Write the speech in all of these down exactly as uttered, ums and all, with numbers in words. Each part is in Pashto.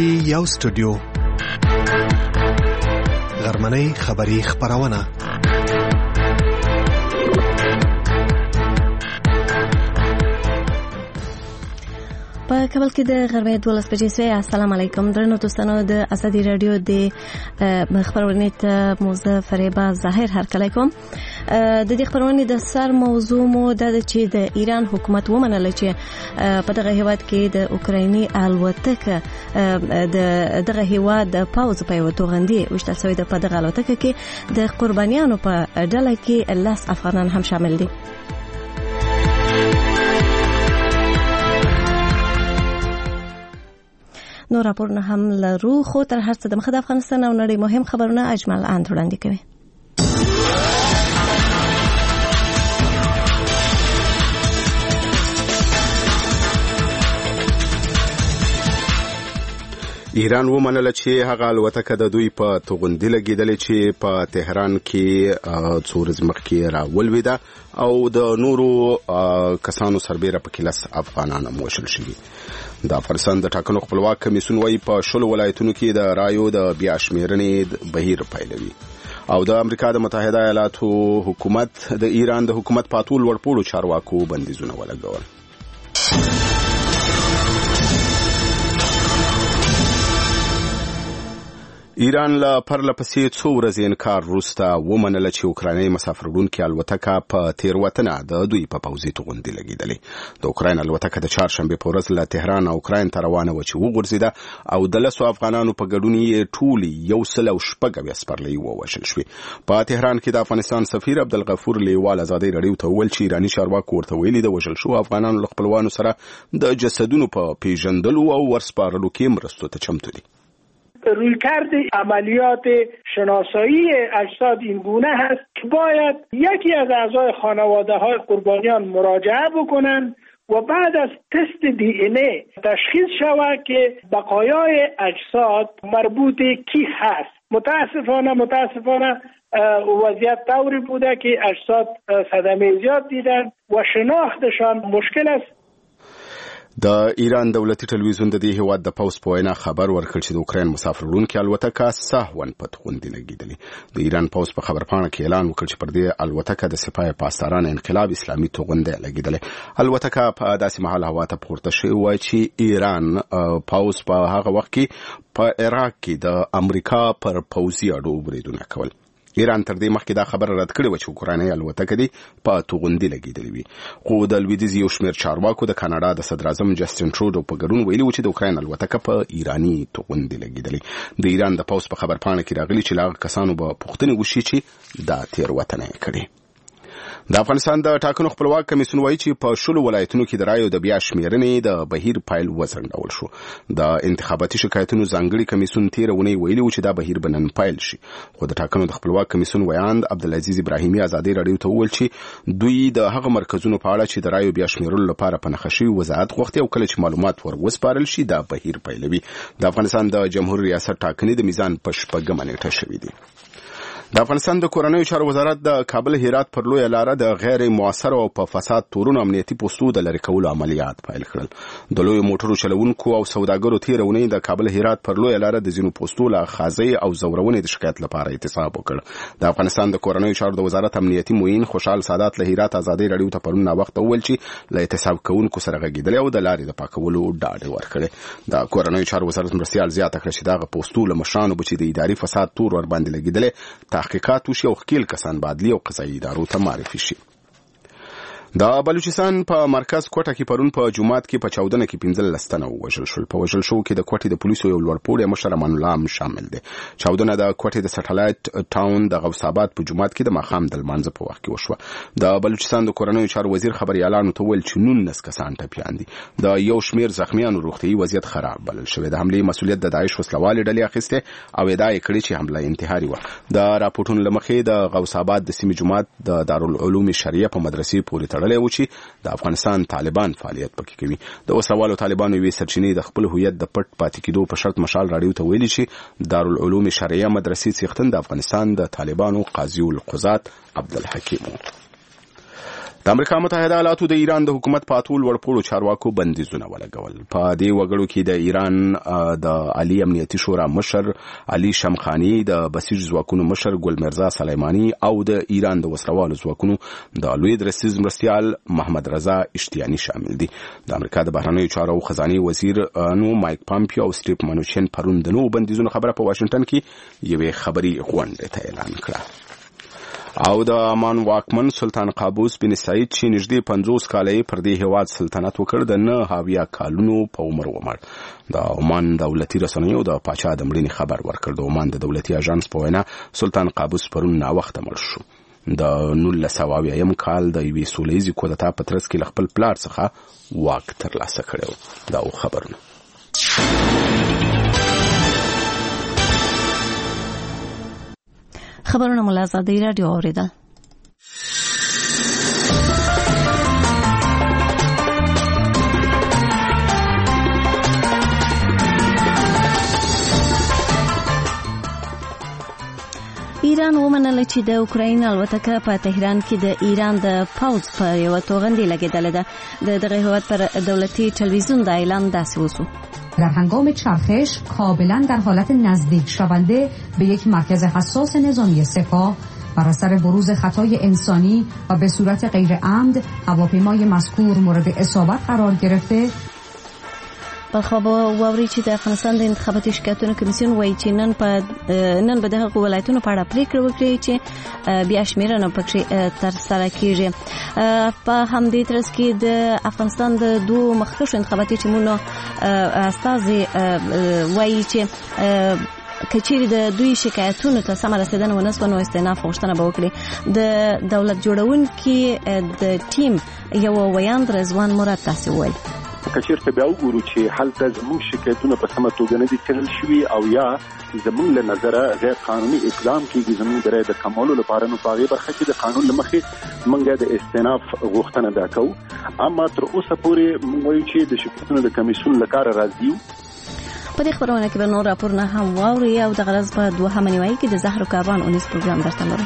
کې یو سټوډیو غرمنۍ خبری خبرونه په کابل کې د غرمې دولس بجې سوی. السلام علیکم درنو دوستانو، د ازادي رادیو د خبرونې ته موزه فریبا ظاهر هرکلی کوم. د دې خبرونې د سر موضوع مو د چې د ایران حکومت ومنله چې په دغه هیواد کې د اوکرایني الوتکه د دغه هیواد د پاوز په یو توغندي وشتل شوی د په دغه الوتکه کې د قربانیانو په ډله کې لس افغانان هم شامل دي. نو راپورونه هم لرو، خو تر هر څه د مخه د افغانستان او نړۍ مهم خبرونه اجمل اند وړاندې کوي. ایران ومنله چې هغه الوتکه د دوی په توغندي لګیدلې چې په تهران کې څو ورځې مخکې راولوېده او د نورو کسانو سربیره په کې لس افغانان هم وژل شوي. د افغانستان د ټاکنو خپلواک کمیسیون وايي په شلو ولایتونو کې د رایو د بیا شمیرنې بهیر پیلوي. او د امریکا د متحده ایالاتو حکومت د ایران د حکومت په ټول وړپوړو چارواکو بندیزونه ولګول. ایران له پرله پسې څو ورځې انکار وروسته ومنله چې اوکرایني مسافروړونکې الوتکه په تېروتنه د دوی په پوځي توغندي لګېدلې. د اوکراین الوتکه د چهارشنبې په ورځ له تهران اوکراین ته روانه وه چې وغورځېده او د لسو افغانانو په ګډون یې ټولې یو سل او شپږ اویا سپرلۍ ووژل شوې. په تهران کې د افغانستان سفیر عبدالغفور لیوال ازادۍ راډیو ته وویل چې ایراني چارواکو ورته ویلي د وژل شوو افغانانو له خپلوانو سره د جسدونو په پیژندلو او ورسپارلو کې مرستو ته چمتو دي. رویکرد عملیات شناسایی اجساد این گونه هست که باید یکی از اعضای خانواده های قربانیان مراجعه بکنند و بعد از تست دی این ای تشخیص شود که بقایای اجساد مربوط کی هست. متاسفانه متاسفانه وضعیت طوری بوده که اجساد صدمه زیاد دیدن و شناختشان مشکل است. د ایران دولتي ټلویزیون د دې هیواد د پوز په وینا خبر ورکړ چې د اوکراین مسافروړونکې الوتکه سهون په توغندي لګېدلې. د ایران پوز په خبرپاڼه کې اعلان وکړ چې پر دې الوتکه د سپاه پاسداران انقلاب اسلامي توغندي لګېدلې. الوتکه په داسې مهال هوا ته پورته شوې وه چې ایران پوز په هغه وخت کې په عراق کې د امریکا پر پوځي اډو بریدونه کول. ایران تر دې مخکې دا خبره رد کړې وه چې اوکرایني الوتکه دې په توغندي لګېدلې وي، خو د لویدیځ یو شمېر چارواکو د کاناډا د صدراعظم جسټین ټروډو په ګډون ویلي و چې د اوکراین الوتکه په ایراني توغندي لګېدلې. د ایران د پوځ په خبرپاڼه کې راغلي چې له هغه کسانو به پوښتنې وشي چې دا تېروتنه یې کړې. د افغانستان د ټاکنو خپلواک کمیسیون وايي چې په شلو ولایتونو کې د رایو د بیا شمیرنې د بهیر پیل وځنډول شو. د انتخاباتي شکایتونو ځانګړي کمیسیون تېره اونۍ ویلي و چې دا بهیر به نن پیل شي، خو د ټاکنو د خپلواک کمیسیون ویاند عبدالعزیز ابراهیمي ازادۍ راډیو ته وویل چې دوی د هغه مرکزونو په اړه چې د رایو بیا شمیرلو لپاره په نښه شوي وضاحت غوښتي او کله چې معلومات ور وسپارل شي دا بهیر پیلوي. د افغانستان د جمهوریت ریاست ټاکنې د میزان په شپږمه نیټه شوي دي. د افغانستان د کورنیو چارو وزارت د کابل هرات پر لویه لاره د غیر موثر او په فساد تورونو امنیتي پوسټو د لرې کولو عملیات پیل کړل. د لویو موټرو چلوونکو او سوداګرو تېره اونۍ د کابل هرات پر لویه لاره د ځینو پوسټو له خازۍ او زورونې د شکایت لپاره احتساب وکړ. د افغانستان د کورنیو چارو د وزارت امنیتي معین خوشحال سادات له هرات ازادۍ راډیو ته پرون ناوخته وویل چې له احتساب کوونکو سره غږېدلی او د لارې د پاکولو ډاډ ورکړی. د کورنیو چارو وزارت مرستیال زیاته کړه چې دغه پوسټو له مشرانو به چې د اداري فساد تور ور باندې لګېدلی تحقیقات وشي او خپل کسان بعدلی او قضایي ادارو ته معرفي شي. د بلوچستان په مرکز کوټه کې پرون په جمعات کې په چاودنه کې پنځلس تنه وژل شول. په وژل شو کې د کوټې د پولیسو یو لوړپوړی مشر امان الله هم شامل دی. چاودنه د کوټې د سټلایټ ټاون د غوث آباد په جمعات کې د ماښام د لمانځه په وخت کې وشوه. د بلوچستان د کورنیو چارو وزیر خبريالانو ته ویل چې نولس کسان ټپیان دي. د یو شمېر زخمیانو روغتیايي وضعیت خراب بلل شوی. د حملې مسؤلیت د داعش وسلوالې ډلې اخیسته او ادعا یې کړې چې حمله انتحاري وه. د راپورټونو لمخې د غوث آباد د سیمې جمعات د دارالعلوم شریعه په مدرسې پورې تړلې و چې د افغانستان طالبان فعالیت پکې کوي. د وسوالو طالبانو وی سرچینې د خپل هویت د پټ پاتې کېدو په شرط مشال راډیو ته ویلي چې دارالعلوم شریعه مدرسې څښتن د افغانستان د طالبانو قاضي القضات عبدالحکیم. د امریکا متحده ایالاتو د ایران د حکومت په ټول وړپوړو چارواکو بندیزونه ولګول. په دې وګړو کې د ایران د عالی امنیتي شورا مشر علي شمخانی، د بسیج ځواکونو مشر ګل مرزا سلیمانی او د ایران د وسلوالو ځواکونو د لوی درسیز مرستیال محمد رضا اشتیانی شامل دي. د امریکا د بهرنیو چارو خزانه وزیر نو مایک پامپیو او سټیف منوچن پرون د نو بندیزونو خبره په واشنگټن کې یوې خبري غونډه ته اعلان کړه. او د امان واکمن سلطان قابوس بن سعید چې نږدې پنځوس کاله پر دې هیواد سلطنت وکړ د نه هاویا کالونو په عمر ومړ. د عمان دولتي رسنیو د پاچا د مړینې خبر ورکړ. د عمان د دولتي اژانس په وینا سلطان قابوس پرون ناوخته مړ شو. د نولس سوه اویایم کال د یوې سوله ییزې کودتا په ترڅ کې له خپل پلار څخه واک ترلاسه کړی. دا خبرونه خبرونه مو له ازادي راډیو اوریدل. ایران ومنله چې د اوکراین الوتکه په تهران کې د ایران د پوځ په یوه توغندي لګېدلې ده. د دغه هیواد پر دولتي تلویزیون د اعلان داسې وسو: در هنگام چرخش کاملا در حالت نزدیک شونده به یک مرکز حساس نظامی سپاه بر اثر بروز خطای انسانی و به صورت غیر عمد هواپیمای مذکور مورد اصابت قرار گرفته. بلخوا واوري چې د افغانستان د انتخاباتي شکایتونو کمیسیون وایي چې نن په نن به دغه ولایتونو په اړه پریکړه وکړي چې بیا شمیرنه پکې ترسره کیږي. په همدې ترڅ کې د افغانستان د دوه مخکښو انتخاباتي ټیمونو استازي وایي چې کچېرې د دوی شکایتونو ته سمه رسیدنه ونه سوه نو استئناف غوښتنه به وکړي. د دولت جوړونکي د ټیم یو ویاند رضوان مراد تاسې وویل: کچېرته بیا وګورو چې هلته زموږ شکایتونه په سمه توګه نه دي څېړل شوي او یا زموږ له نظره غیر قانوني اقدام کېږي زموږ د رایې د کمولو لپاره، نو په هغې برخه کې د قانون له مخې موږ د استئناف غوښتنه دا کوو. اما تر اوسه پورې موږ وایو چې د شکایتونو د کمیسیون له کاره راضي یو. په دې خبرونه کې به نور راپورونه هم واورئ او د غرض په دوهمه نیمایي کې د زهر کاروان اونیز پروګرام درته لرو.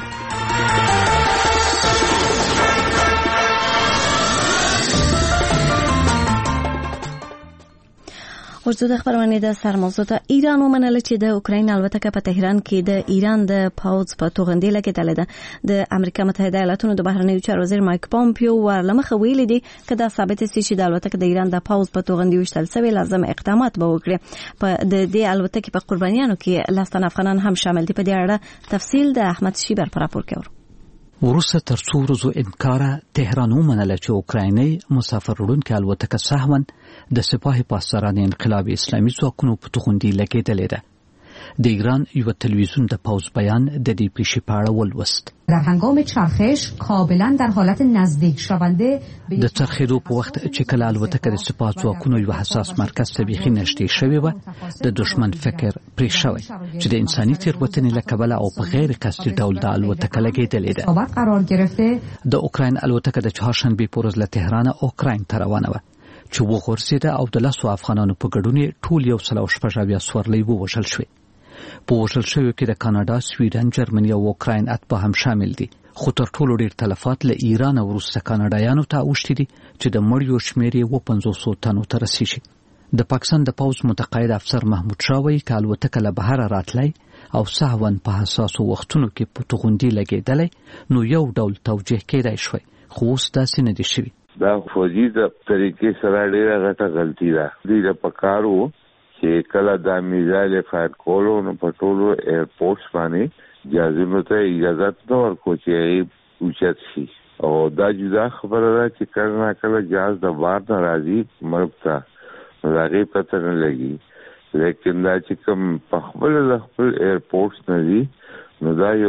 ورځو د خبرونه د سر موضوع ته ایران ومنله چې د اوکراین الوتکه په تهران کې د ایران د پوځ په توغندي لګېدلې ده. د امریکا متحده ایالاتونو د بهرنیو چارو وزیر مایک پامپیو ورلمخه ویلي دي که دا ثابت شي چې د الوتکه د ایران د پوځ په توغندي وشتل شوی لازم اقدامات به وکړي. په د دې الوتکې په قربانیانو کې لس تنه افغانان هم شامل دي. په دې اړه تفصیل د احمد شیبر په راپور کې ورو. وروسته تر څو ورځو انکار تهران ومنله چې اوکرایني مسافر وړونکې الوتکه سهوا د سپاه پاسداران انقلاب اسلامي ځواکونو په توغندي لګېدلې ده. د ایران یو تلویزیون د پوز بیان د دې پیښې په اړه ولوست: در هنگام چرخش کاملا در حالت نزدیک شونده د چرخېدو په وخت چې کله الوتکه د سپاه ځواکونو یو حساس مرکز ته بیخي نږدې شوې وه، د دشمن فکر پرې شوی چې د انساني تېروتنې له کبله او په غیر قصدي ډول د الوتکه لګېدلې ده. قرار گرفته د اوکراین الوتکه د چهارشنبې په ورځ له تهران اوکراین ته روانه وه چې وغورځېده او د لسو افغانانو په ګډون ټول یو سل او شپږ اویا سورلۍ ووژل شوې. په وژل شویو کې د کاناډا، سویډن، جرمني او اوکراین اتباع هم شامل دي. خو تر ټولو ډېر تلفات له ایران وروسته کاناډایانو ته اوښتي دي چې د مړیو شمېر یې اووه پنځوسو تنو ته رسیږي. د پاکستان د پوځ متقاعد افسر محمود شاه وایي که الوتکه له بهره راتلی او سهوا په حساسو وختونو کې په توغندي لګېدلی نو یو ډول توجیه کېدای شوی، خو اوس داسې نه دي شوي. دا فوجي د طریقې سره ډېره غټه غلطي ده. دوی له پکار وو چې کله دا میزایل فایر کولو نو په ټولو ایرپورټس باندې جهازونو ته اجازه نه ورکړو چې هغې اوچت شي، او دا جدا خبره ده چې کله نه کله جهاز د بار نه راځي ملک ته نو د هغې پته نه لګي. لیکن دا چې کوم په خپله د خپل ایرپورټس نه دي نو دا یو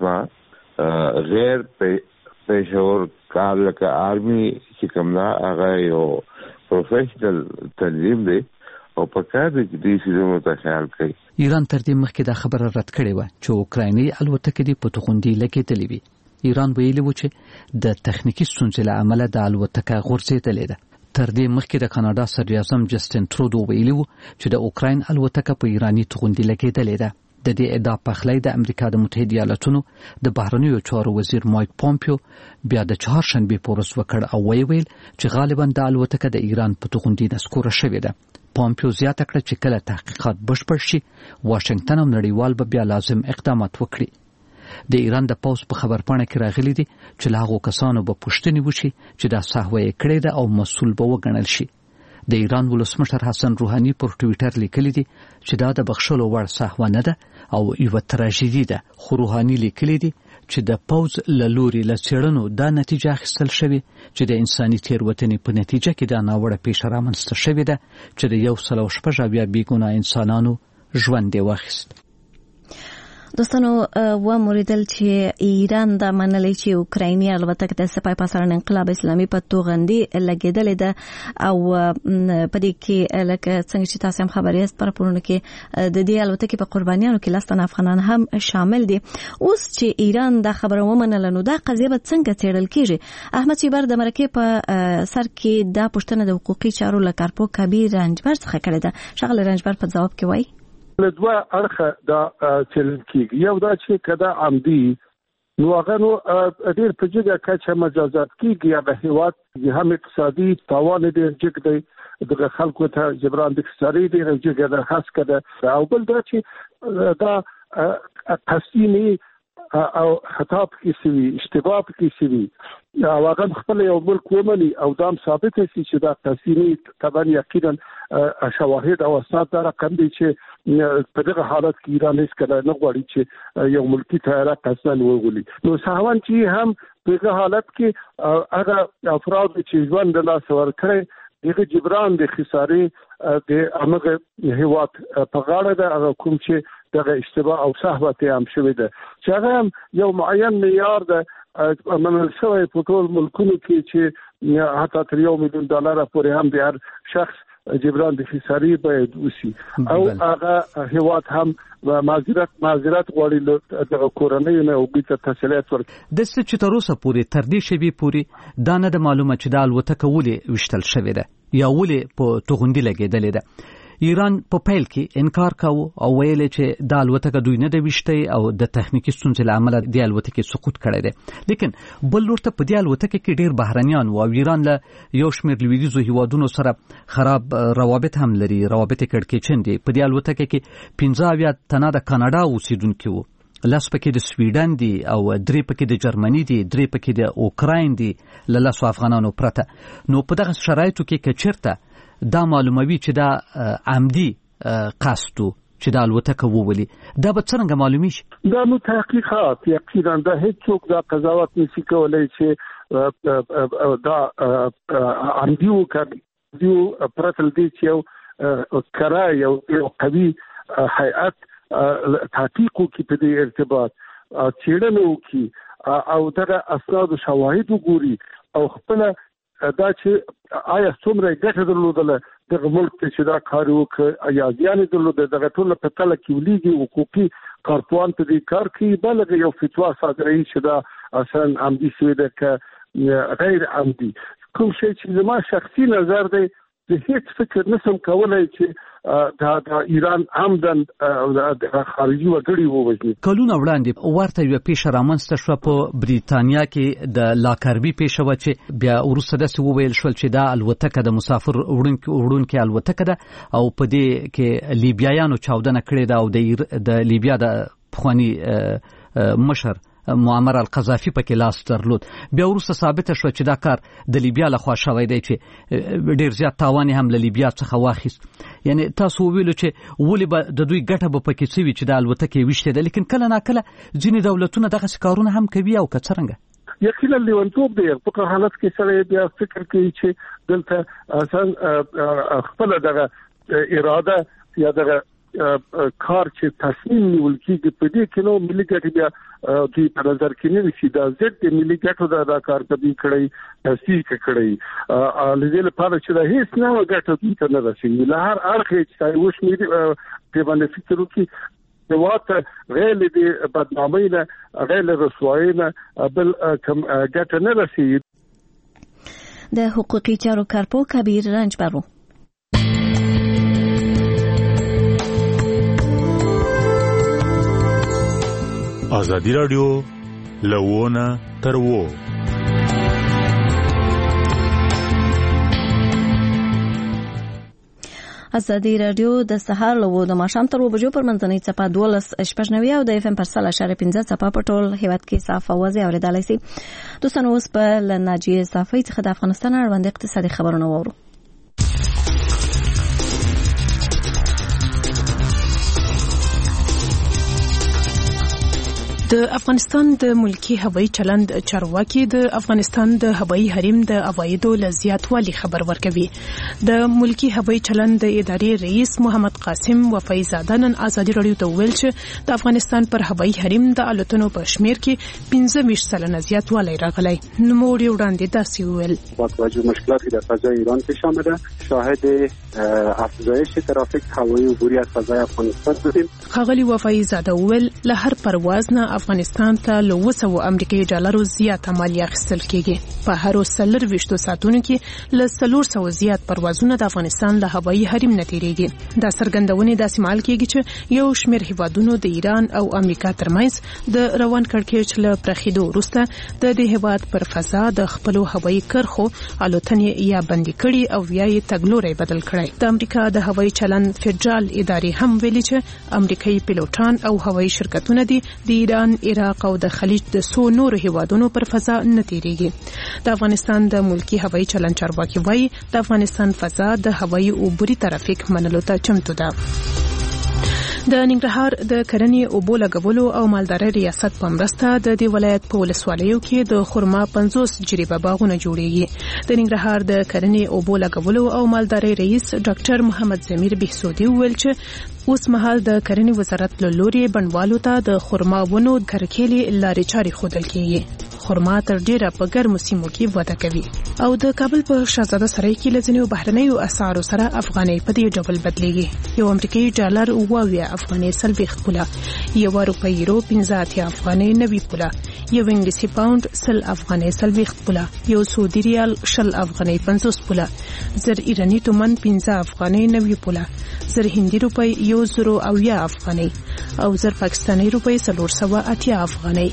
قسمه غیر پیشور کار لکه آرمی چې کوم دا هغه یو پروفیشنل تنظیم دی او په کار د دې سیستم ته خیال کوي. ایران تر دې مخکې دا خبره رد کړې وه چې اوکرایني الوتکې دې په توغندي لګېدلې وي. ایران ویلي و چې د تخنیکي ستونزې له امله د الوتکه غورځېدلې ده. تر دې مخکې د کاناډا صدراعظم جسټین ترودو ویلي و چې د اوکراین الوتکه په ایراني توغندي لګېدلې ده. د دې ادعا پخلی د امریکا د متحده ایالاتونو د بهرنیو چارو وزیر مایک پومپیو بیا د چهارشنبه په ورځ وکړ او ویل چې غالبا د الوتکه د ایران په توغندي نسکوره شوې ده. پومپیو زیاته کړه چې کله تحقیقات بشپړ شي واشنگټن او نړیوال به بیا لازم اقدامات وکړي. د ایران د پوز په خبرپاڼه کې راغلي دي چې له هغو کسانو به پوښتنې وشي چې دا سهوه یې کړې ده او مسؤل به وګڼل شي. د ایران ولسمشر حسن روحاني پر ټوئیټر لیکلي دي چې دا د بخښلو وړ سهوه نه ده او یوه تراژیدي ده. خو روحاني لیکلي دي چې د پوز له لوري له څېړنو دا نتیجه اخیستل شوې چې د انساني تېروتنې په نتیجه کې دا ناوړه پیښه رامنځته شوې ده چې د یو سل او شپږ اویا بېګناه انسانانو ژوند یې واخیست. دوستانو و موریدل چې ایران دا منلي چې اوکرایني الوتکه د سپای پاسارن انقلاب اسلامي په توغندي لګیدلې ده او په دې کې لکه څنګه چې تاسو هم خبرې است پر پورونه کې د دې الوتکې په قربانیانو کې لستن افغانان هم شامل دي. اوس چې ایران دا خبره ومنله نو دا قضیه به څنګه څېړل کیږي؟ احمد شیبر د مرکې په سر کې دا پوښتنه د حقوقي چارو له کارپو کبیر رنجبر څخه کړې ده. شغله رنجبر په ځواب کې وایي له دوه اړخه دا څېړل کېږي. یو دا چې کدا عمدي نو هغه نو ډېر په جګه کچه مجازات کېږي یا د هېواد هم اقتصادي تاوان ډېر جګ دی دغه خلکو ته جبران د اقتصادي ډېر جګ ده خاص کده او بل دا چې دا قصدي او خطا پکې سوي اشتباه پکې سوي او هغه خپل یو ملک ومني او دام ثابت شي چې دا قصدي طبعا یقینا شواهد او اسناد دا رقم دي چې په دغه حالت کې ایران هیڅ کله نه غواړي چې یو ملکی طیاره قصداً وغولي. نو سهوان چې هم په دغه حالت کې هغه افراد چې ژوند د لاس ورکړي دغه جبران د خسارې د هغه هیواد په غاړه ده هغه کوم چې دغه اشتباه او سهوه ته هم شوې ده چې هغه یو معین معیار ده منل شوی په ټول ملکونو کې چې حتی تر یو میلیون ډالر پورې هم د هر شخص جبران د خسارې باید وسی او هغه هیواد هم معذرت معذرت غواړي د کورنۍ نه او بیت تسلیت ورکړي. د څه چې تر اوسه پورې تر دې شبي پورې دا نه د معلومه چې د الوتکه ولې وشتل شوې ده یا ولې په توغندي لګېدلې ده. ایران په پیل کې انکار کاوه او ویل چې د الوتکه دوی نه د وشتي او د تخنیکی ستونزې له امله د الوتکې سقوط کړی دی. لیکن بل ورته په دې الوتکه کې ډیر بهرنیان او ایران له یو شمېر لویدیځو هیوادونو سره خراب روابط هم لري. روابط کړکېچن دي. په دې الوتکه کې پنځه اویا تنه د کاناډا اوسیدونکي وو، لس پکې د سویډن دي او درې پکې د جرمني دي، درې پکې د اوکراین دي له لسو افغانانو پرته. نو په دغه شرایطو کې که چېرته دا معلوموي چې دا عمدي قصدو چې دا الوتکه وولي دا به څنګه معلومي شي؟ دا نو تحقیقات یقینا دا هیڅوک دا قضاوت نشي کولی چې دا عمدي وکړي دیو پرتل دی چې یو کرا یو قوي هیئت تحقیق وکړي په دې ارتباط څېړنه وکړي او دغه اسناد او شواهد وګوري او خپل دا چې آیا څومره ګټه درلودله دغه ملک ته چې دا کار وکړي یا زیان درلوده دغه ټول په تله کې ولیږي حقوقي کارپوهان په دې کار کوي بلکې یو فتوا صادروي چې دا اصلا عمدي شوې ده که غیر عمدي. کوم شی چې زما شخصي نظر دی زه هیڅ فکر نشم کولی چې دا د ایران عمدن خارجي وګړي ووژني. کلونه وړاندې ورته یوه پیښه رامنځته شوه په بریتانیا کې د لاکربي پیښه وه چې بیا وروسته داسې وویل شول چې دا الوتکه د مسافر وړونکې الوتکه ده او په دې کې لیبیایانو چاودنه کړې ده او د لیبیا د پخواني مشر معمر القذافي پکې لاس درلود. بیا وروسته ثابته شوه چې دا کار د لیبیا لخوا شوی دی چې ډیر زیات تاوان هم له لیبیا څخه واخیست. یعنی تاسو ویلو چې ولې به د دوی ګټه به پکې څه وي چې د الوتکې ویشتې ده، لیکن کله ناکله ځینې دولتونه دغسې کارونه هم کوي او که څرنګه یقینا لیونتوب دی. په حالت کې سره بیا فکر کوي چې دلته اصلا خپل دغه اراده یا دغه کار چې تصمیم نیول کېږي په دې کې نو ملي ګټې بیا دوی په نظر کې نه نیسي. دا ضد د ملي ګټو دا دا کار کوي کړی تصدیق کړی له دې لپاره چې دا هیڅ نه ګټه دوی ته نه رسېږي. له هر اړخه چې وشمېري پرې باندې فکر وکړي هېواد غیر د بدنامۍ نه غیر رسوایۍ نه بل کوم ګټه نه رسېږي. د حقوقي چارو کارپو کبیر رنجبر و. ازادي رادیو لوونه تر وو. ازادي رادیو د سهار له د ماښام تر بجو پر منځنۍ چپه دولس شپږ نوي او د اف ام پر سل اشاره پنځه چپه په ټول هیواد کې صاف اوازې اورېدلای شي. دوستانو اوس په لناجیه صافی څخه د افغانستان اړوند اقتصادي خبرونه وورو. د افغانستان د ملکی هوایي چلند چارواکي د افغانستان د هوایي حریم د عوایدو له زیاتوالي خبر ورکوي. د ملکی هوایي چلند د ادارې رئیس محمد قاسم وفای زاده نن ازادي رادیو ته ویل چې د افغانستان پر هوایي حریم د الوتنو په شمیر کې پنځه ویشت سلنه زیاتوالی راغلی. نوموړي وړاندې داسې وویل: با توجه مشکلاتی در فضای ایران پیش آمده شاهد افزایش ترافیک هوایی عبوری از فضای افغانستان بودیم. ښاغلي وفای زاده وویل له هر پرواز نه افغانستان ته له اوه سوه امریکایي ډالرو زیاته مالیه اخیستل کیږي. په هرو څلور ویشتو ساعتونو کې له څلور سوه زیات پروازونه د افغانستان له هوایي حریم نه تیریږي. دا څرګندونې داسې مهال کیږي چې یو شمېر هیوادونو د ایران او امریکا ترمنځ د روان کړکېچ له پراخېدو وروسته د دې هیواد پر فضا د خپلو هوایي کرښو الوتنې یا بندي کړي او یا یې تګلوری بدل کړی. د امریکا د هوایي چلند فدرال ادارې هم ویلي چې امریکایي پیلوټان او هوایي شرکتونه دي د ایران، عراق او د خلیج د څو نورو هیوادونو پر فضا نه تیریږي. د افغانستان د ملکی هوایي چلند چارواکي وایي د افغانستان فضا د هوایي عبوري ترافیک منلو ته چمتو ده. د ننګرهار د کرنې اوبو لګولو او مالدارۍ ریاست په مرسته د دې ولایت په ولسوالیو کې د خرما پنځوس جریبه باغونه جوړیږي. د ننګرهار د کرنې اوبو لګولو او مالدارۍ رئیس ډاکټر محمد ضمیر بهسودي وویل چې اوس مهال د کرنې وزارت له لوري بڼوالو ته د خرما ونو کرکېلې لارې چارې ښودل کیږي. خرما تر ډیره په ګرمو سیمو کې وده کوي. او د کابل په شهزاده سرای کې له ځینو بهرنیو اسعارو سره افغانۍ په دې ډول بدلیږي. یو امریکایي ډالر اوه اویا افغانۍ څلوېښت پوله، یو روپۍ یورو پنځه اتیا افغانۍ نوي پوله، یو انګلیسي پاوند سل افغانۍ څلوېښت پوله، یو سعودي ریال شل افغانۍ پنځوس پوله، زر ایراني تومن پنځه افغانۍ نوي پوله، زر هندي روپۍ یو زرو اویا افغانۍ او زر پاکستاني روپۍ څلور سوه اتیا افغانۍ.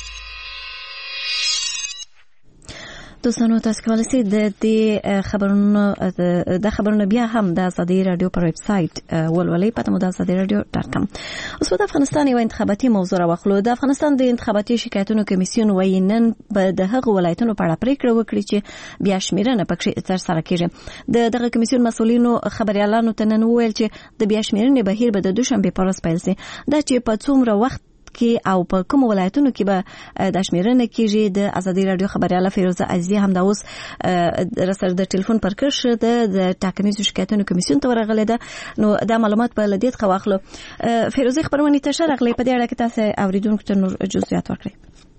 دوستانو تاسو کولی شئ د دې خبرونو د خبرونو بیا هم د ازادي رادیو پر ویب سایټ ولولئ. پته مو د ازادي رادیو ډاټ کام. اوس په افغانستان یو انتخاباتي موضوع راوخلو. د افغانستان د انتخاباتي شکایتونو کمیسیون وایي نن به د هغو ولایتونو په اړه پریکړه وکړي چې بیا شمیرنه پکې ترسره کیږي. د دغه کمیسیون مسؤلینو خبريالانو ته نن وویل چې د بیا شمیرنې بهیر به د دوشنبه په ورځ پیل شي. دا چې په څومره وخت کې او په کوم ولایتونو کې به د شمیرنې کېږي. د ازادي رادیو خبرياله فیروزه عزیزی هم دا اوس رسر د ټلیفون پر کرښه د ټاکنیزو شکایتونو کمیسیون ته ورغلې ده. نو دا معلومات په لدې څخه واخلو. فیروزه خبرونه ته شرغلې په دې اړه کې تاسو اوریدونکو ته نور جزئیات ورکړئ.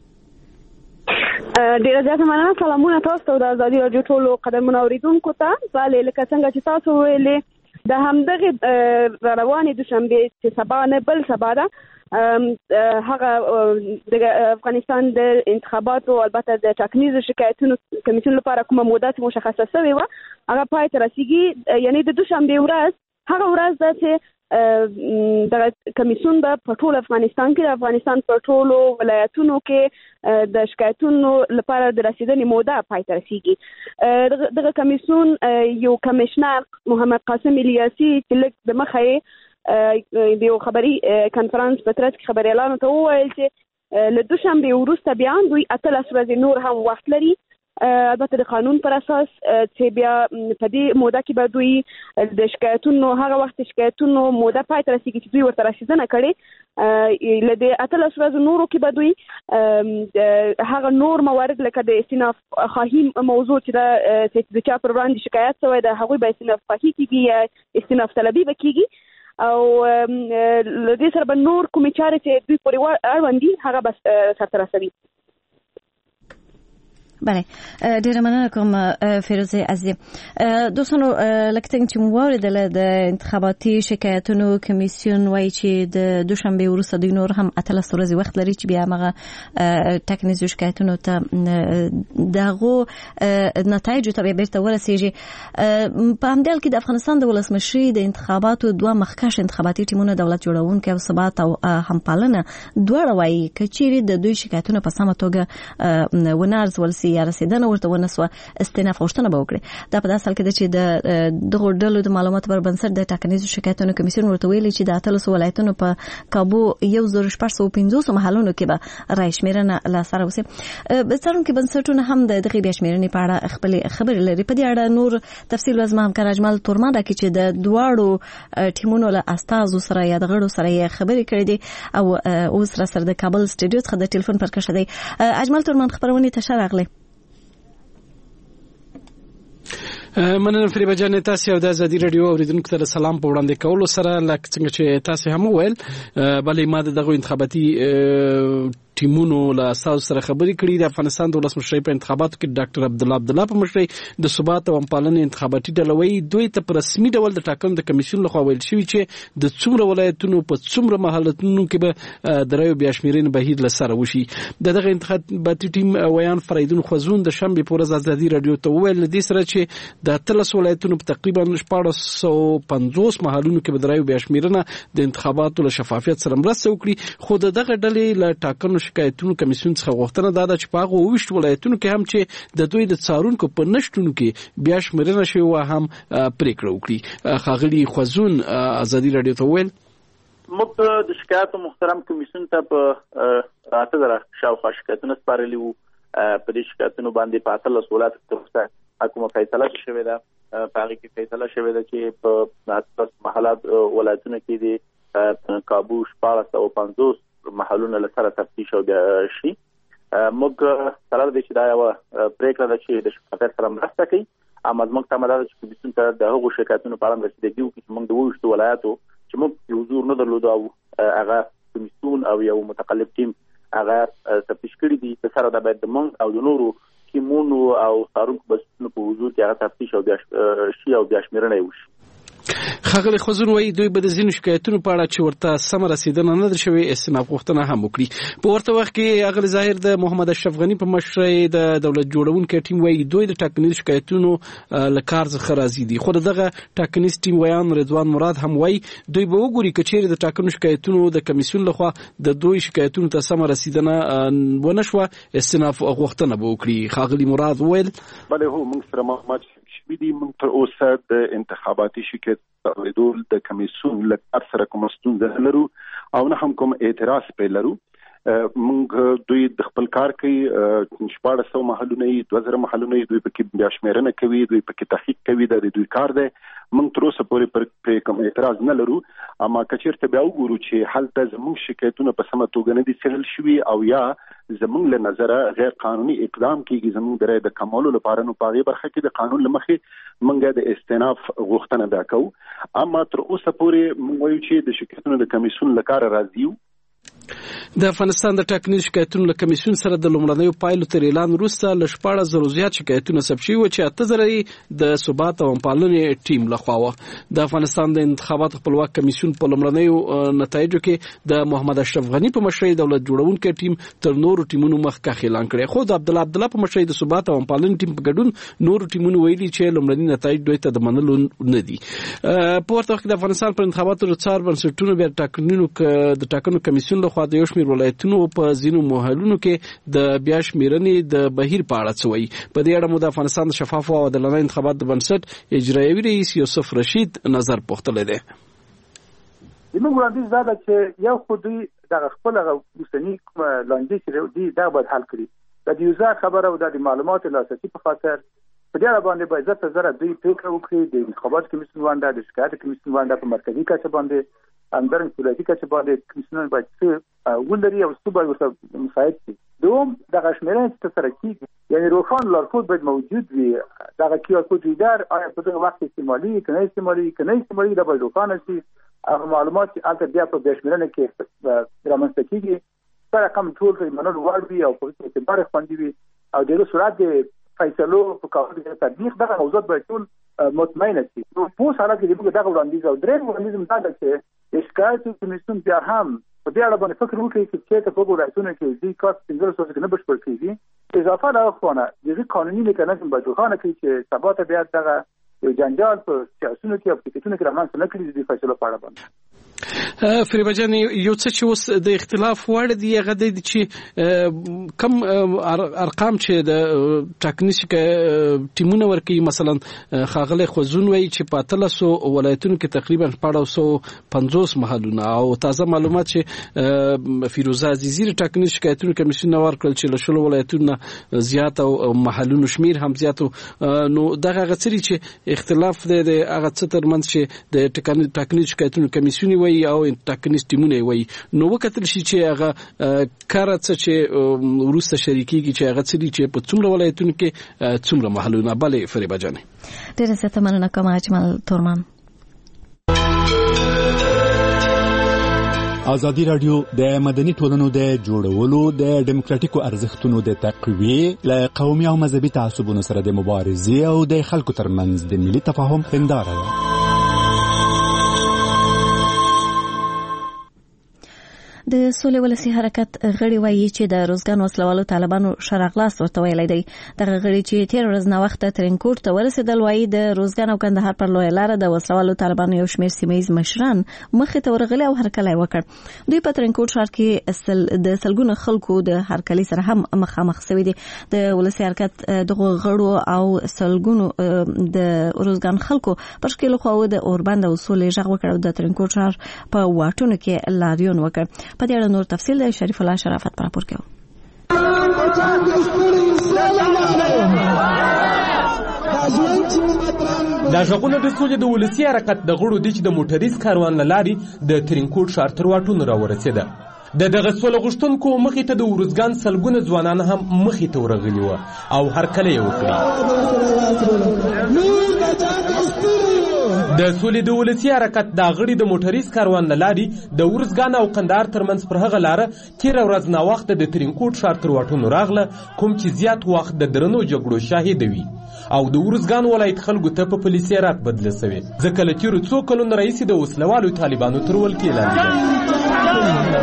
ډیره زیاته مننه. سلامونه تاسو ته د ازادي رادیو ټولو قدرمن اوریدونکو ته. بله لکه څنګه چې تاسو ویلې د همدغه روانې دوشنبه چې سبا نه بل سبا ده هغه د افغانستان د انتخاباتو البته د ټاکنیزو شکایتونو کمیسیون لپاره کومه موده مشخصه شوې وه هغه پای ته رسیږي. یعنی د دوشنبه ورځ هغه ورځ ده چې د کمیسیون به په ټول افغانستان کې د افغانستان په ټولو ولایتونو کې د شکایتونو لپاره د رسیدنې موده پای ته رسیږي. دغه کمیسیون یو کمیشنر محمد قاسم الیاسي چې لږ د مخه د یو خبري کانفرنس په ترڅ کې خبريالانو ته وویل چې له دوشنبه وروسته بیا دوی اتلس ورځې نور هم وخت لري. البته د قانون پر اساس چې بیا په دې موده کې به دوی د شکایتونو هغه وخت شکایتونو موده پای ته رسیږي چې دوی ورته رسیدنه کړي. له دې اتلس ورځو نورو کې به دوی هغه نور موارد لکه د استیناف خواهی موضوع چې د چا پر وړاندې شکایت شوی د هغوی به استیناف خواهی کیږي یا استیناف طلبي به کیږي او لدې سره به نور کومې چارې چې دوی پورې اړوند دي هغه به سرته رسوي. بله ډیره مننه کوم فیروزه عزیز. دوستانو لکه څنګه چې مو واوریدل د انتخاباتي شکایتونو کمیسیون وایي چې د دوشنبه وروسته دوی نور هم اتلس ورځې وخت لري چې بیا هغه ټاکنیزو شکایتونو ته دغه نتایج ته بیرته ورسیږي. په همدې حال کې د افغانستان د ولسمشرۍ د انتخاباتو دوه مخکښ انتخاباتي ټیمونه دولت جوړونکي او ثبات او همپالنه دواړه وایي کچېرې د دوی شکایتونه په سمه توګه ونه ارزول سي یا رسیدنه ورته ونسوه استئناف غوښتنه به وکړي. دا په داسې حال کې ده چې د دغو ډلو د معلوماتو پر بنسټ د ټاکنیزو شکایتونو کمیسیون ورته ویلي چې د اتلسو ولایتونو په کابو یو زر شپږ سوه پنځوس محلونو کې به رایې شمېرنه لاسته راوځي. څارونکي بنسټونه هم د دغې بیا شمېرنې په اړه خپلې خبرې لري. په دې اړه نور تفصیل به زما همکار اجمل تورمان راکړي چې د دواړو ټیمونو له استازو سره یا د غړو سره یې خبرې کړې دي او اوس را سره د کابل سټوډیو څخه د ټلیفون پر کښه دی. اجمل تورمان خبرونې ته ښه راغلی. مننه فریبه جان. تاسو یو د ازادي رادیو اوریدونکو ته سلام په وړاندې کولو سره لکه څنګه چې تاسو هم وویل بلې ما دغه انتخاباتي ټیمونو له اساس سره خبرې کړې. د افغانستان د ولسمشرۍ په انتخاباتو کې ډاکټر عبد الله عبد الله په مشرۍ د ثبات او همپالنې انتخاباتي ډله وایي دوی ته په رسمي ډول د ټاکنو د کمیسیون لخوا ویل شوي چې د څومره ولایتونو په څومره محلتونو کې به د رایو بیا شمېرنې بهیر له سره وشي. د دغه انتخاباتي ټیم ویان فریدون خوځون د شنبې په ورځ ازادي رادیو ته وویل له دې سره چې د اتلس ولایتونو په تقریبا شپاړس سوه پنځوس محلونو کې به د رایو بیا شمېرنه د انتخاباتو له شفافیت سره مرسته وکړي. خو د دغه ډلې له ټاکنو شکایتونو کمیسیون څخه غوښتنه دا ده چې په هغه اووه ویشت ولایتونو کې هم چې د دوی د څارونکو په نشتون کې بیا شمېرنه شوې وه هم پرېکړه وکړي. ښاغلي خوځون ازادي راډیو ته وویل موږ د شکایاتو محترم کمیسیون ته په اته زره شاوخوا شکایتونه سپارلي وو. په دې شکایتونو باندې په اتلس ولایتو کې کومه فیصله شوې ده. په هغې کې فیصله شوې ده چې په اتلس محلات ولایتونو کې د کابو شپاړس سوه پنځوس محلونه له سره تفتیش او بیا شي. موږ سره د چې دا یو پریکړه ده چې د شفافیت سره مرسته کوي. اما زموږ تمه ده چې کمیسیون ته د هغو شکایتونو په اړه رسیدګي وکړي چې موږ د اووه ویشتو ولایاتو چې موږ حضور نه درلود او هغه کمیسیون او یو متقلب ټیم هغه تفتیش کړي دي. په سره دا باید د موږ او د نورو ټیمونو او څارونکو بنسټونو په حضور کې هغه تفتیش او بیا شي او بیا شمېرنه وشي. ښاغلي خوځون وایي دوی به د ځینو شکایتونو په اړه چې ورته سمه رسیدنه نه ده شوې استئناف غوښتنه هم وکړي. په ورته وخت کې اغلې ظاهر د محمد اشرف غني په مشرۍ د دولت جوړونکي ټیم وایي دوی د ټاکنیزو شکایتونو له کار څخه راضي دي. خو دغه ټاکنیز ټیم ویان رضوان مراد هم وایي دوی به وګوري که چیرې د ټاکنو شکایتونو د کمیسیون لخوا د دوی شکایتونو ته سمه رسیدنه ونه شوه استئناف غوښتنه به وکړي. ښاغلي مراد وویل بله هو موږ سره معلومات شوي دي. موږ تر اوسه د انتخاباتي شکایت اورېدل د کمیسیون له کار سره کومه ستونزه نه لرو او نه هم کوم اعتراض پرې لرو. موږ دوی د خپل کار کوي. شپاړس سوه محلونه یې دوه زره محلونه یې دوی پکې بیا شمېرنه کوي دوی پکې تحقیق کوي دا د دوی کار دی. موږ تر اوسه پورې پرې کوم اعتراض نه لرو. اما که چېرته بیا وګورو چې هلته زموږ شکایتونه په سمه توګه نه دي څېړل شوي او یا زموږ له نظره غیر قانوني اقدام کېږي زموږ د رایې د کمولو لپاره نو په هغې برخه کې د قانون له مخې موږ د استئناف غوښتنه بیا کوو. اما تر اوسه پورې موږ وایو چې د شکایتونو د کمیسیون له کاره راضي یو. د افغانستان د ټاکنیز شکایتونو له کمیسیون سره د لومړنیو پایلو تر اعلان وروسته له شپاړس زرو زیات شکایتونه ثبت شوي وو چې اته زره یې د ثبات او همپالنې ټیم لخوا وه. د افغانستان د انتخاباتو خپلواک کمیسیون په لومړنیو نتایجو کې د محمد اشرف غني په مشرۍ دولت جوړونکي ټیم تر نورو ټیمونو مخکښ اعلان کړی. خو د عبد الله عبد الله په مشرۍ د ثبات او همپالنې ټیم په ګډون نورو ټیمونو ویلي چې لومړني نتایج دوی ته د منلو نه دي. په ورته وخت کې د افغانستان پر انتخاباتو د څار بنسټونو بیا ټاکنو د ټاکنو کمیسیون لخوا د یو شمېر ولایتونو په ځینو محلونو کې د بیا شمېرنې د بهیر په اړه څه وایي. په دې اړه مو د افغانستان د شفافو او عادلانه انتخاباتو د بنسټ اجرایوي رئیس یوسف رشید نظر پوښتلی دی. زموږ وړاندیز دا ده چې یو خو دوی دغه خپل هغه اوسني کومه لانجې چې دي دا باید حل کړي. د یوزر خبره او د معلوماتو لاسرسي په خاطر په دې اړه باندې باید زه زره دوی فکر وکړي. د انتخاباتو کمیسیون باندې د شکایت کمیسیون باندې په مرکزي کچه باندې اندرن ولایتي کچه باندې کمیسیون باید څه ولري او څه باید ورته مساعد شي. دوم دغه شمېرنه چې سره کیږي یعنی روښانه لارښود باید موجود وي. دغه کیو کوډ ریډر آیا په دغه وخت استعمالي کنه استعمالي کنه استعمالي دا باید روښانه شي. هغه معلومات چې البته بیا په شمېرنه کې رامنځته کیږي سره کوم ټول په منلو وړ وي او په اعتبار خوندي وي او د سرعت د فیصلو په کولو کې تطبیق دغه موضوعات به ټول مطمئنه شي. نو په حالت کې موږ دغه وړاندیز او درې وړاندیز مطابق چې شکایت کمیسیون بیا هم په دې اړه باندې فکر وکړي چې چې په ولایتونو کې د کار څنګه څه څه نه بشپړ کیږي. اضافه لا خونه د قانوني میکانیزم به جوړونه کوي چې ثبات بیا دغه یو جنجال په سیاستونو کې او پټیټونو کې رامنځته نه کړي د فیصلو په اړه باندې. فریبا جان یو څه چې اوس د اختلاف وړ دی هغه د چې کم ارقام چې د ټاکنیز ټیمونه ورکي مثلا خاغله خوځون وی چې په تلسو ولایتونو کې تقریبا شپږ پنځوس محلونه او تازه معلومات چې فیروزه عزیزی ټاکنیز شکایتونو کمیسیون ورکړل چې له شلو ولایتونو زیات او محلونو شمیر هم زیات نو دغه غڅري چې اختلاف د هغه څه ترمنځ چې د ټاکنیز شکایتونو کمیسیون وی او ټاکنیز ټیمونه وي نو وکتل شي چې هغه کار څه چې ورسته شریکيږي چې هغه څه دي چې په څومره ولایتونو کې څومره محلونه بلې فریبا جان. ډیره ستاسو مننه کوم اجمل تورمان. ازادي رادیو د مدني ټولنو د جوړولو د ډیموکراتیکو ارزښتونو د تقویې له قومي او مذهبي تعصبونو سره د مبارزې او د خلکو ترمنځ د ملي تفاهم هنداره ده. د سولې ولسی حرکت غړي وایي چې د روزګان وسلوالو طالبانو شرغلاس ورته ویلي دی. دغه غړي چې تیر ورځ نو وخت ترنکوټ ته ورسېدل وایي د روزګان او کندهار پر لوی لار د وسلوالو طالبانو یو شمېر سیمایي مشران مخې ته ورغلي او هرکلی وکړ. دوی په ترنکوټ ښار کې د سلګونو خلکو د هرکلی سره هم مخامخ شوي دي. د ولسی حرکت دغه غړو او سلګونو د روزګان خلکو پر شکل خو د اوربند او سولې ژغ وکړ او د ترنکوټ ښار په واټونو کې لاریون وکړ. په دې اړه نور تفصیل د شریف الله شرافت پر راپور کوي. دا ژغونه د سولې د ولسی حرکت د غړو د چې د موټریز کاروان لاري د ترنکوټ ښار تر واټونو راورسېده. د دغه سولې غوښتونکو مخې ته د ورزګان سلګونه ځوانان هم مخې ته ورغلي وو او هرکلی یې وکړي. د سولې د ولسی حرکت د غړي د موټریز کاروان لاري د ورزګان او کندهار ترمنځ پر هغه لار تیر ورځ نا وخت د ترنکوټ ښار تر واټونو راغله کوم چې زیات وخت د درنو جګړو شاهد وي او د ورزګان ولایت خلکو ته په پولیسي رات بدله سوي. ځکه له تیرو څو کلونو راهیسې د وسلوالو طالبانو تر ولکې لاندې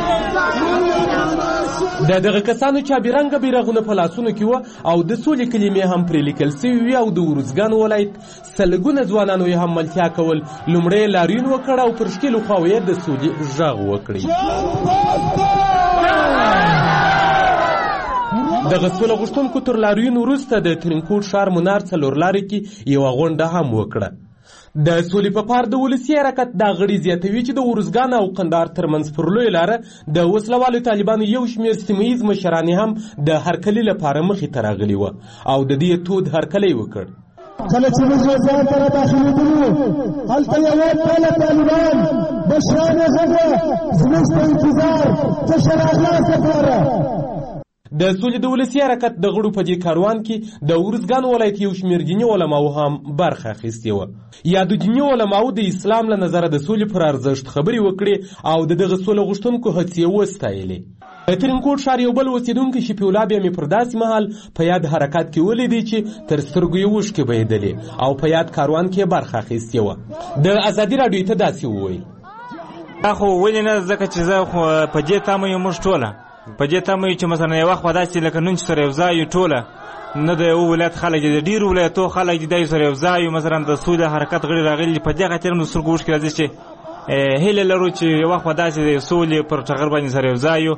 د دغه کسانو چابرنګه بیرغونه په لاسونو کې وو او د سولې کلمې هم پرې لیکل سوي وي او د ورزګان ولایت سلګونه ځوانانو یې هم ملتیا کول. لومړی لاریون وکړ او پر ښکېلو خواوو یې د سولې غږ وکړي. دغه سوله غوښتونکو تر لاریون وروسته د ترنکوټ ښار منار څلور لارې کې یوه غونډه هم وکړه. د سولې په پار د ولسی حرکت دا غړي زیاتوي چې د ورزګان او کندهار ترمنځ پر لوی لاره د وسلوالو طالبانو یو شمېر سیمهییز مشران هم د هرکلي لپاره مخې ته راغلي وه او د دې تود هرکلی وکړ. کله چې موږ ځان ته داخلېدلو هلته یوه ډله طالبان مشران یې غږه زموږ په انتظار تشه راخلاصه کړه. د سولې د ولسی حرکت د غړو په دې کاروان کې د ورزګان ولایت یو شمېر دیني علماو هم برخه اخیستې وه. یا د دیني علماو د اسلام له نظره د سولې پر ارزښت خبرې وکړې او د دغه سوله غوښتونکو هڅې یې وستایلې. د ترنکوټ ښار یو بل اوسېدونکی شفیع الله بیا مې پر داسې مهال په یاد حرکت کې ولیدی چې تر سترګو یې اوښکې بهېدلې او په یاد کاروان کې برخه اخیستې وه. د ازادي راډیو ته داسې وویل: دا خو ولې نه ځکه چې زه خو په دې تمه یم موږ ټوله په دې تمه یو چې مثلا یو وخت به داسې لکه نن چې سره یو ځای یو ټوله نه د یو ولایت خلک دي د ډېرو ولایتو خلک دي دا یو سره یو ځای یو مثلا د سولې حرکت غړي راغلي په دې خاطر هم د سترګو اوښکې راځي چې هیله لرو چې یو وخت به داسې د سولې پر ټغر باندې سره یو ځای یو.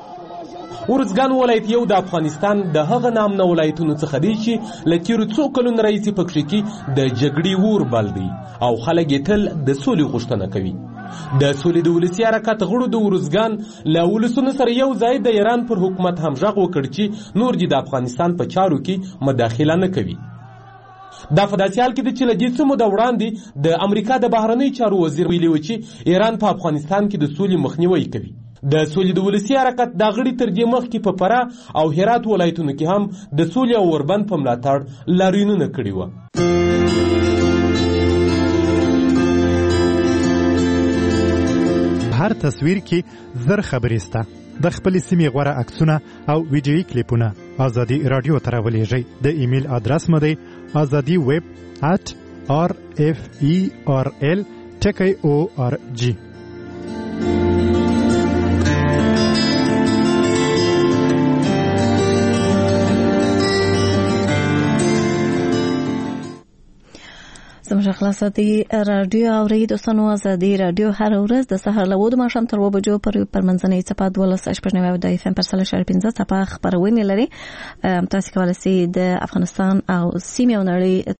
ورزګان ولایت یو د افغانستان د هغه نامنه ولایتونو څخه دی چې له تیرو څو کلونو راهیسې په کښې کې د جګړې اور بل دی او خلک یې تل د سولې غوښتنه کوي. د سولې د ولسي حرکت غړو د ورزګان له ولسونو سره یو ځای د ایران پر حکومت هم غږ وکړ چې نور دې د افغانستان په چارو کې مداخله نه کوي. دا په داسې حال کې ده چې له دې څه موده وړاندې د امریکا د بهرنیو چارو وزیر ویلي و چې ایران په افغانستان کې د سولې مخنیوی کوي. د سولې د ولسي حرکت دا غړي تر دې مخکې په فراه او هرات ولایتونو کې هم د سولې او اوربند په ملاتړ لاریونونه کړي وو. هر تصویر کې زر خبرې سته، د خپلې سیمې غوره عکسونه او ویډیویي کلیپونه. ازادي رادیو ته راولېږئ. د ایمیل ادرس مو دی azadi web at r f e r l ټکی او ار جی. زموږ خلاصاتي رادیو اوري دوستانو ازادي رادیو هر ورځ د سهار له وو ماښام تر و بجو پر پرمنځنۍ صفه دولس شپږ نوي د اف ام پر سل شر پنځه صفه خبرونه لري. تاسو کولای شئ د افغانستان او سیمې او نړۍ